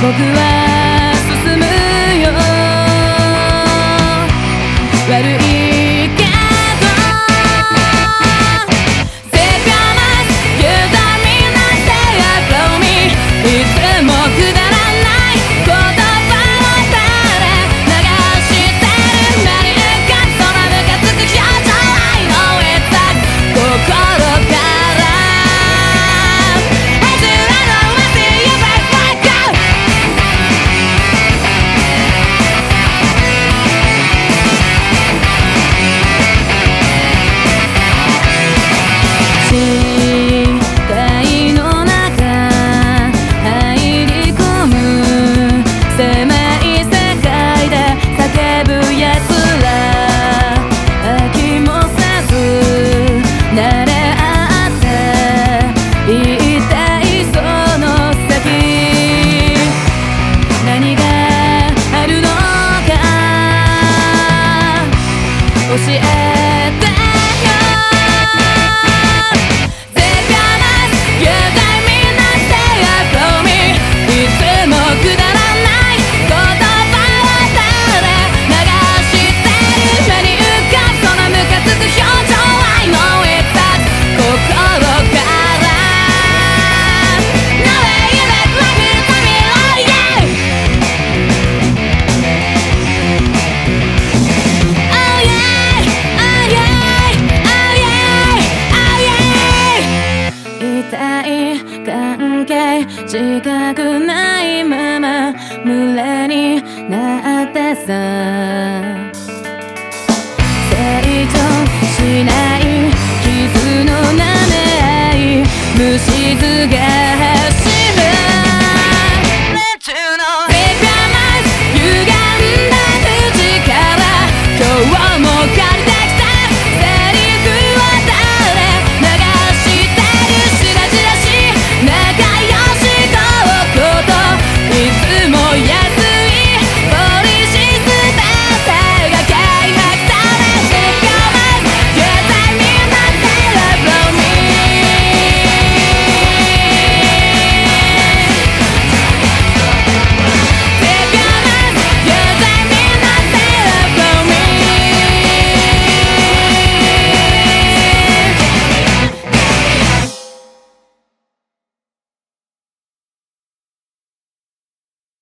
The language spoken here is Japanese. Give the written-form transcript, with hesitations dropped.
は進むよ。悪いけど Say promise You don't mean nothing I blow me いつもくだらない言葉を垂れ流してる目に浮かぶそのムカつく表情 I know it's like 心からAs you know I see your face like go 視界の中入り込む狭い世界で叫ぶ奴ら飽きもせず慣れ合って言いたいその先何があるのか教えてよ Say promise You don't mean nothing I blow me いつもくだらない言葉を垂れ流してる目に浮かぶそのムカつく表情 I know it's that 心から No way you make life in for me oh yeah Oh yeah Oh yeah Oh yeah Oh yeah 痛い関係近くないまま群れになってさ